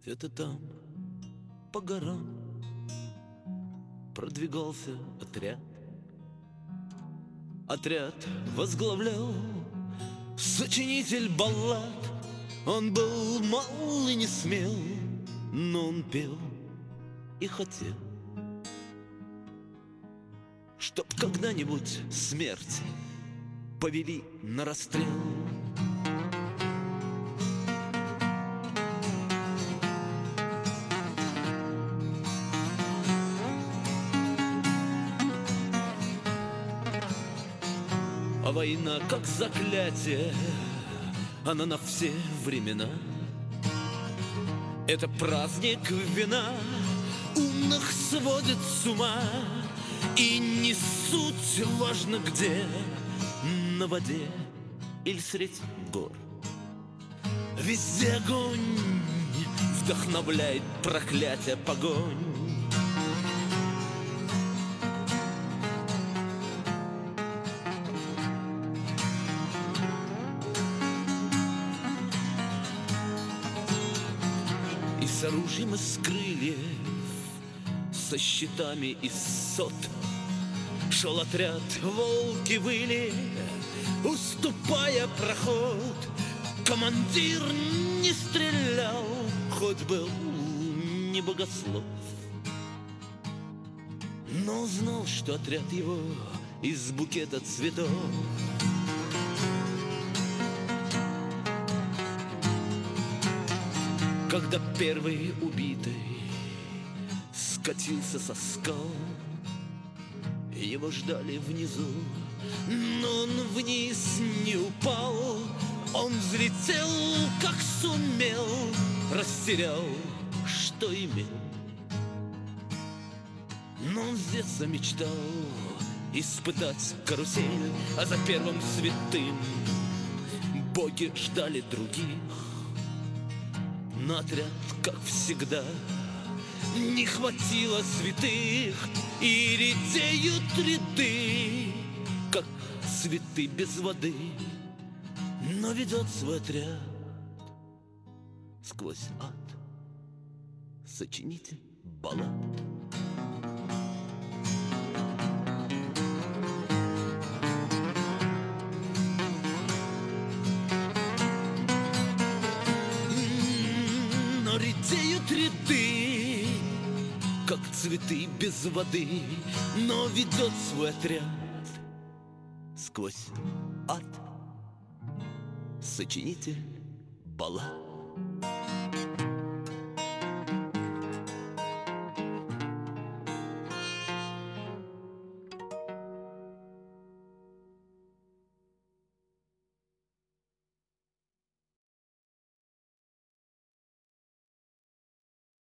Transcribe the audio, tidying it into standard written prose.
Где-то там, по горам, продвигался отряд. Отряд возглавлял сочинитель баллад. Он был мал и не смел, но он пел и хотел, чтоб когда-нибудь смерть повели на расстрел. А война, как заклятие, она на все времена. Это праздник вина, умных сводит с ума. И не суть важно где, на воде или средь гор. Везде огонь вдохновляет проклятие погонь. И с оружием из крыльев, со щитами из сот шел отряд, волки выли, уступая проход. Командир не стрелял, хоть был не богослов, но знал, что отряд его из букета цветов. Когда первый убитый скатился со скал, его ждали внизу, но он вниз не упал. Он взлетел, как сумел, растерял, что имел. Но он с детства мечтал испытать карусель, а за первым святым боги ждали других. Но отряд, как всегда, не хватило святых, и редеют ряды, как цветы без воды. Но ведет свой отряд сквозь ад сочинитель баллад. Но редеют ряды, как цветы без воды. Но ведет свой отряд сквозь ад сочинитель баллад.